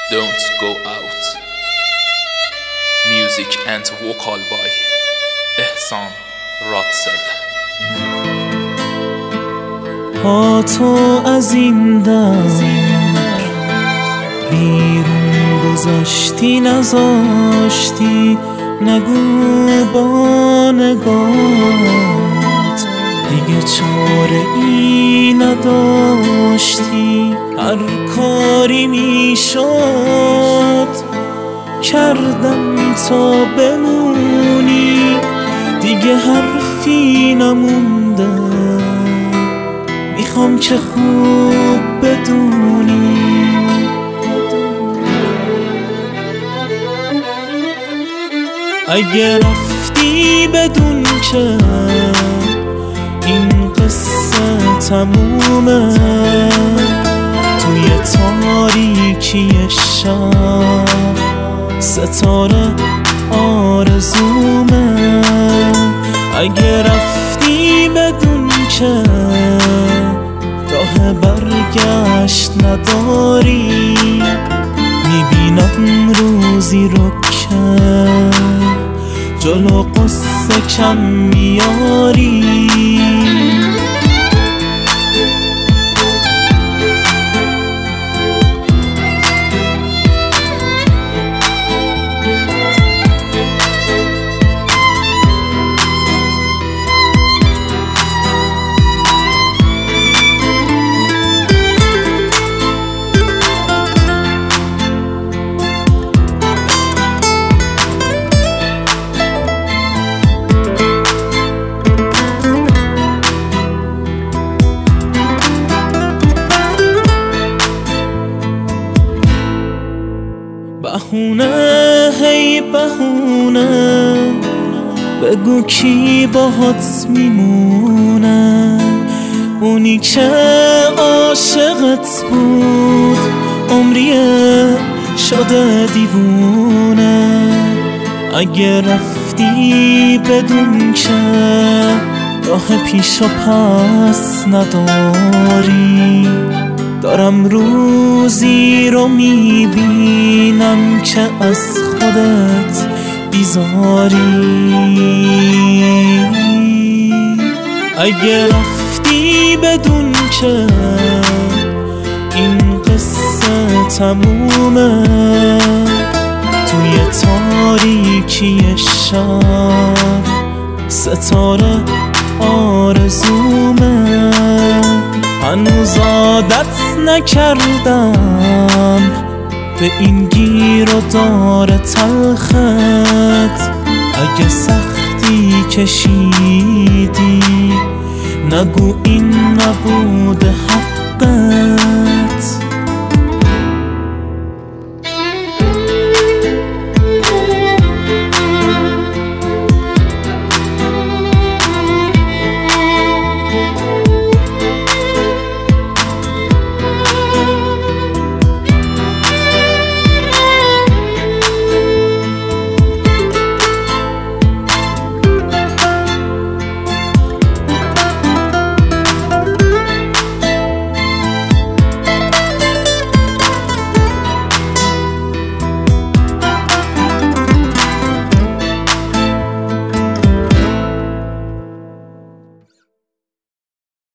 Don't go out. Music and vocal by احسان رادسل. ها تو از این در بیرون گذاشتی نذاشتی، نگو با نگات دیگه چاره ای نداشتی. هر کاری میشد کردم تا بمونی، دیگه حرفی نمونده، میخوام که خوب بدونی. اگه رفتی بدون که این قصه تمومه، توی تاریکی شب ستاره آرزومه. اگه رفتی بدون که راه برگشت نداری، میبینم روزی رو که جلو قصه کم میاری. بهونه هی بهونه، بگو کی باهات میمونه. اونی که عاشقت بود عمریه شده دیوونه. اگه رفتی بدون که راه پیش و پس نداری، دارم روزی رو میبینم که از خودت بیزاری. اگه رفتی بدون که این قصه تمومه، توی تاریکی شب ستاره آرزومه. هنوز عادت نکردم به این گیر و دار تلخت. اگه سختی کشیدی نگو این نبود